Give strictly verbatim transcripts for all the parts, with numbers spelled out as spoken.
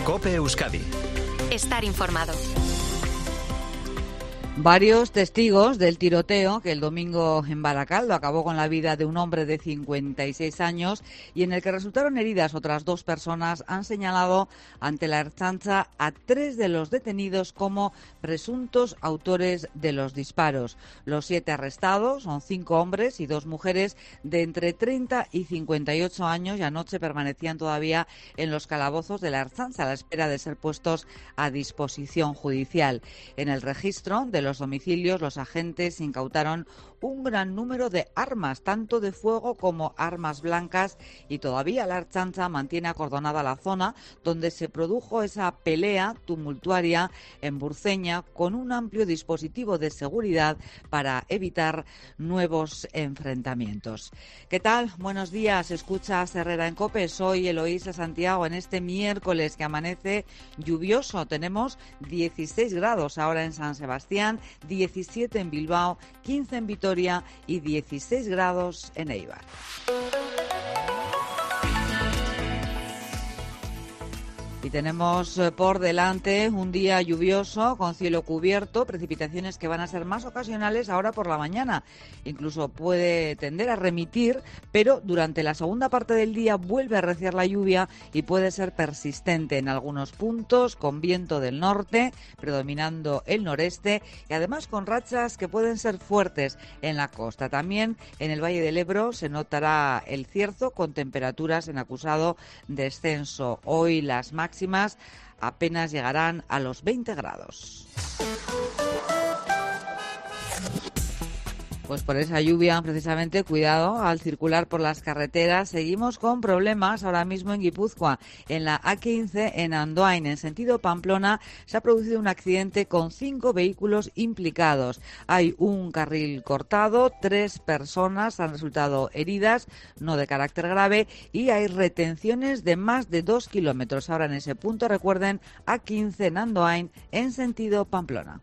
COPE Euskadi. Estar informado. Varios testigos del tiroteo que el domingo en Baracaldo acabó con la vida de un hombre de cincuenta y seis años y en el que resultaron heridas otras dos personas han señalado ante la Ertzaintza a tres de los detenidos como presuntos autores de los disparos. Los siete arrestados son cinco hombres y dos mujeres de entre treinta y cincuenta y ocho años y anoche permanecían todavía en los calabozos de la Ertzaintza a la espera de ser puestos a disposición judicial. En el registro de los domicilios, los agentes incautaron un gran número de armas, tanto de fuego como armas blancas, y todavía la Ertzaintza mantiene acordonada la zona donde se produjo esa pelea tumultuaria en Burceña con un amplio dispositivo de seguridad para evitar nuevos enfrentamientos. ¿Qué tal? Buenos días, escuchas Herrera en COPE, soy Eloísa Santiago. En este miércoles que amanece lluvioso tenemos dieciséis grados ahora en San Sebastián, diecisiete en Bilbao, quince en Vitoria y dieciséis grados en Eibar. Y tenemos por delante un día lluvioso con cielo cubierto, precipitaciones que van a ser más ocasionales ahora por la mañana. Incluso puede tender a remitir, pero durante la segunda parte del día vuelve a arreciar la lluvia y puede ser persistente en algunos puntos, con viento del norte, predominando el noreste, y además con rachas que pueden ser fuertes en la costa. También en el Valle del Ebro se notará el cierzo con temperaturas en acusado descenso. Hoy las máximas máximas apenas llegarán a los veinte grados. Pues por esa lluvia, precisamente, cuidado al circular por las carreteras. Seguimos con problemas ahora mismo en Guipúzcoa. En la A quince, en Andoain, en sentido Pamplona, se ha producido un accidente con cinco vehículos implicados. Hay un carril cortado, tres personas han resultado heridas, no de carácter grave, y hay retenciones de más de dos kilómetros. Ahora en ese punto, recuerden, A quince en Andoain, en sentido Pamplona.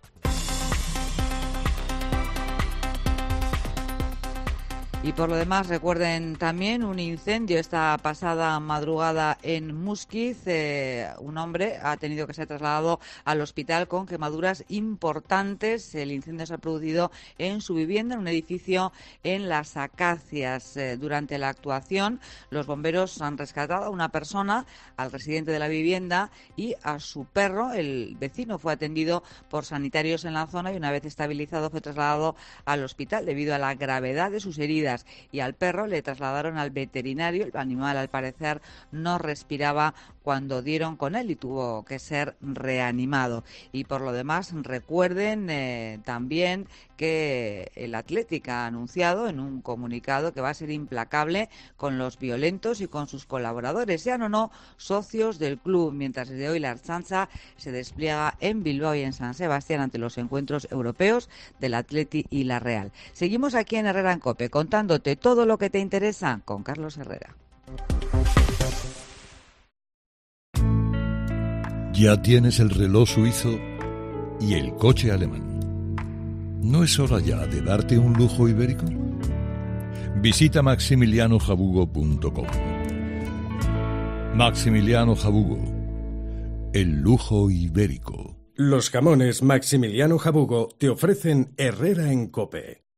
Y por lo demás, recuerden también un incendio esta pasada madrugada en Musquiz. Eh, un hombre ha tenido que ser trasladado al hospital con quemaduras importantes. El incendio se ha producido en su vivienda, en un edificio en Las Acacias. Eh, durante la actuación, los bomberos han rescatado a una persona, al residente de la vivienda y a su perro. El vecino fue atendido por sanitarios en la zona y una vez estabilizado fue trasladado al hospital debido a la gravedad de sus heridas. Y al perro le trasladaron al veterinario. El animal, al parecer, no respiraba cuando dieron con él y tuvo que ser reanimado. Y por lo demás, recuerden eh, también que el Athletic ha anunciado en un comunicado que va a ser implacable con los violentos y con sus colaboradores, sean o no socios del club, mientras desde hoy la Ertzaintza se despliega en Bilbao y en San Sebastián ante los encuentros europeos del Athletic y la Real. Seguimos aquí en Herrera en COPE, contándote todo lo que te interesa con Carlos Herrera. Ya tienes el reloj suizo y el coche alemán. ¿No es hora ya de darte un lujo ibérico? Visita maximiliano jabugo punto com. Maximiliano Jabugo, el lujo ibérico. Los jamones Maximiliano Jabugo te ofrecen Herrera en COPE.